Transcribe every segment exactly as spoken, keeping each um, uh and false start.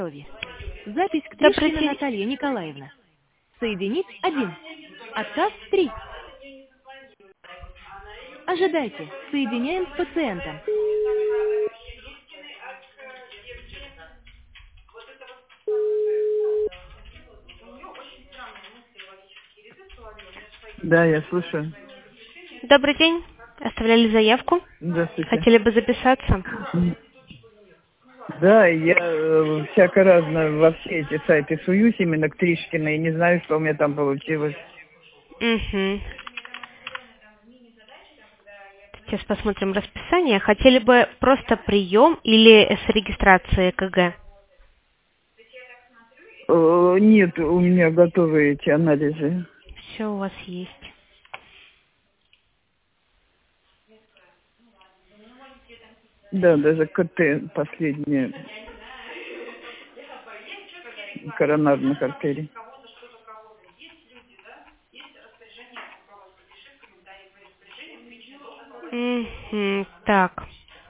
здоровья. Запись к Добрый Тришкина день. Наталья Николаевна. Соединить один. Отказ три. Ожидайте. Соединяем с пациентом. Да, я слушаю. Добрый день. Оставляли заявку. Здравствуйте. Хотели бы записаться? Да, я э, всяко разно во все эти сайты суюсь, именно к Тришкиной, и не знаю, что у меня там получилось. Угу. Сейчас посмотрим расписание. Хотели бы просто прием или с регистрацией ЭКГ? Э, нет, у меня готовы эти анализы. Все у вас есть. Да, даже КТ последнее, коронарных артерий. Угу. Так.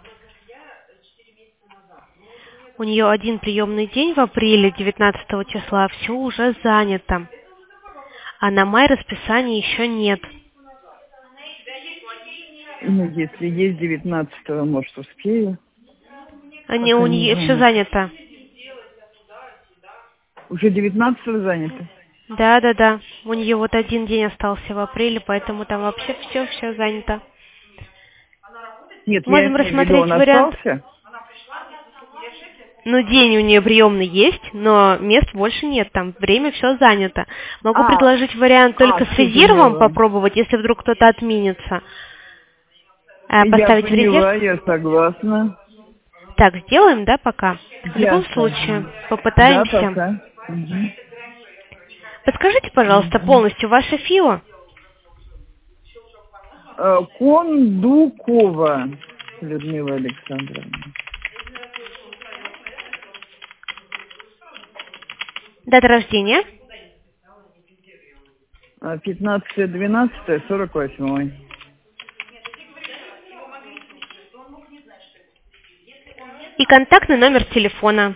У нее один приемный день в апреле, девятнадцатого числа. Все уже занято. А на май расписания еще нет. Ну, если есть девятнадцатого, может, успею. Они, у Пока не нее все занято. занято. Уже девятнадцатого занято? Да, да, да. У нее вот один день остался в апреле, поэтому там вообще все, все занято. Нет, я Можем имею в виду, рассмотреть он вариант. остался? Ну, день у нее приемный есть, но мест больше нет, там время все занято. Могу А, предложить вариант а, только с все резервом поняла. попробовать, если вдруг кто-то отменится. А, Я поставить в резерв. поняла, я согласна. Так, сделаем, да, пока? В любом Ясно. случае, Да, попытаемся. пока. Мгм. Подскажите, пожалуйста, Мгм. полностью ваше ФИО. Э, Кондукова Людмила Александровна. Дата рождения. А, пятнадцатое двенадцатое сорок восьмой. И контактный номер телефона.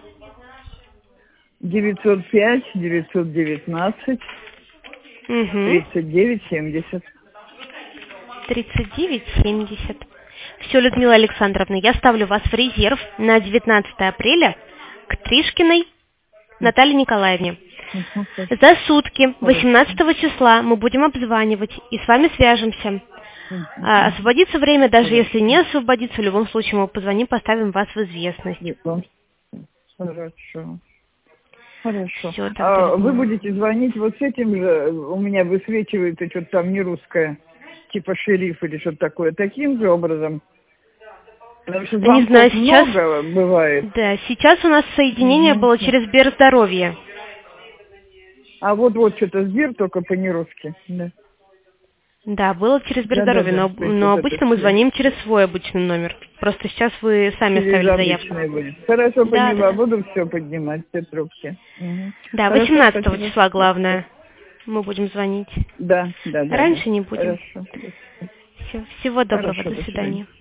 девятьсот пять девятьсот девятнадцать Угу. тридцать девять семьдесят. тридцать девять семьдесят. Все, Людмила Александровна, я ставлю вас в резерв на девятнадцатое апреля к Тришкиной Наталье Николаевне. Мгм, хорошо. За сутки, Хорошо. восемнадцатого числа, мы будем обзванивать и с вами свяжемся. Мгм, А, мгм. освободится время, даже Хорошо. если не освободится, в любом случае мы позвоним, поставим вас в известность. Нет, ну, Хорошо. Хорошо. Все, тогда, А вы Людмила. будете звонить вот с этим же, у меня высвечивается что-то там не русское, типа шериф или что-то такое, таким же образом? Потому что Не знаю, звонков сейчас... много бывает. Да, сейчас у нас соединение Мгм. было через Сберздоровье. А вот вот что-то Сбер только по-нерусски. Да. Да, было через Да, да, Сберздоровье, да. но, То есть но вот это обычно мы связь. звоним через свой обычный номер. Просто сейчас вы сами Через оставили заявку. обычное будет. Хорошо, Да, да, поняла. да. Буду все поднимать, все трубки. Мгм. Да, Хорошо, восемнадцатого спасибо. числа главное. Мы будем звонить. Да, да, да, да. Раньше не будем. Хорошо. Все, всего доброго, Хорошо, до до свидания. свидания.